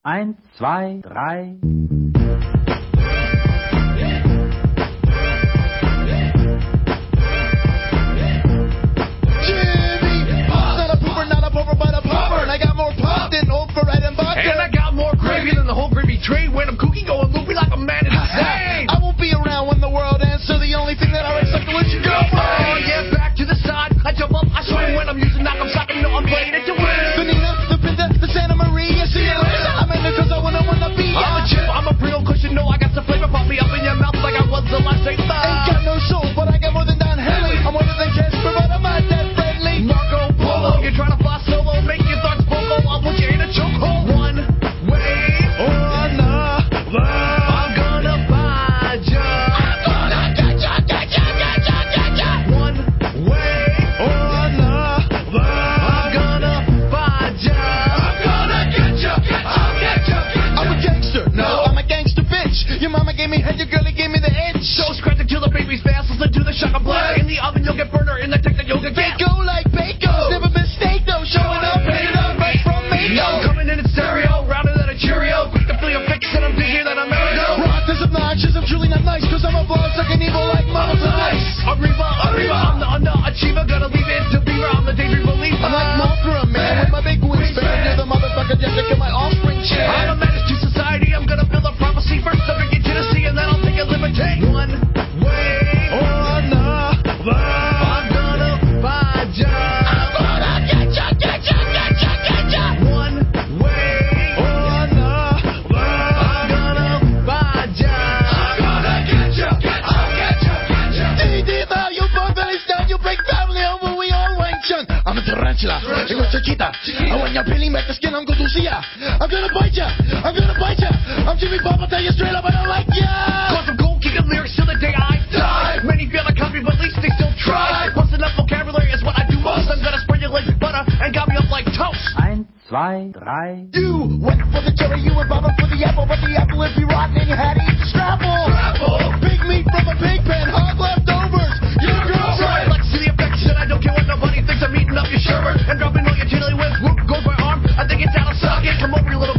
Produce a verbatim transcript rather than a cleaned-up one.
Eins, zwei, drei. And I got more gravy than the whole gravy tray. When I'm cooking, going loopy like a man insane. I won't be around when the world ends, so the only thing that I respect is your girlfriend. Oh yeah, back to the side. I jump up, I swing. When I'm using knock, I'm stopping. No, I'm playing it to win. The Nina, the Pinta, the Santa Maria. See you later. I'm in it cause I wanna wanna be. I'm a chip, I'm a real cushion. No, I got some flavor. Pop me up in your mouth like I was the last saint. Ain't got no soul, but I got more than Don Henley. I'm more than Casper, but I'm not that friendly. Marco Polo, you're trying to fly solo, make your thoughts bolo. I'll put you in a chokehold. One way or another, I'm gonna find ya. I'm gonna get ya, get ya, get ya, get ya. One way or another, I'm gonna find ya. I'm gonna get ya, I'll get ya, get ya. I'm a gangster, no, I'm a gangster bitch. Your mama gave me head, your girlie gave me the itch. So scratch it till the baby's fast, listen to the shaka blast. In the oven you'll get burner, in the tech that you'll get gas. Go like Baco, never mistake though. Showing up, painted up right from Mako. I'm coming in in stereo, rounder than a Cheerio. Quick to feel your fix and I'm busier than a merry-go. Rock is obnoxious, I'm truly not nice, cause I'm a blood sucking evil like Mama's Ice. Arriba, Arriba, I'm the underachiever, gotta leave it to Beaver, I'm the daydream believer. I'm like Mothra, man, with my big wingspan. You're the motherfucker just to kill my offspring shit. I'm a menace to society, I'm gonna build a prophecy. First I'll get Tennessee and then I'll take a liberty. One way or another, I'm gonna find ya. I'm gonna get ya, get ya, get ya, get ya. One way or another, I'm gonna find ya. I'm gonna get ya, get ya, get ya, get ya. D-D-Mo, you fuck belly down, you big family over, we all wang chun. I'm a tarantula, you a chiquita. And when you're peeling back the skin, I'm gonna see ya. I'm gonna bite ya, I'm gonna bite ya. I'm Jimmy Bob, I'll tell you straight up, I don't like ya. Cause I'm cold, kicking lyrics till the day I die. Many feel like copy, but at least they still try. Busting up vocabulary is what I do most. I'm gonna spread you like butter and got me up like toast. Eins, zwei, drei. You went for the cherry, you were bobbing for the apple, but the apple would be rotten and you had to eat the scrapple. Scrapple! Big meat from a pig pen, hot leftovers. Your girl's Right, right. like to see the affection, I don't care what nobody thinks. I'm eating up your sherbet and dropping all your tiddly whips. Whoop goes my arm, I think it's out of socket. Come over, you little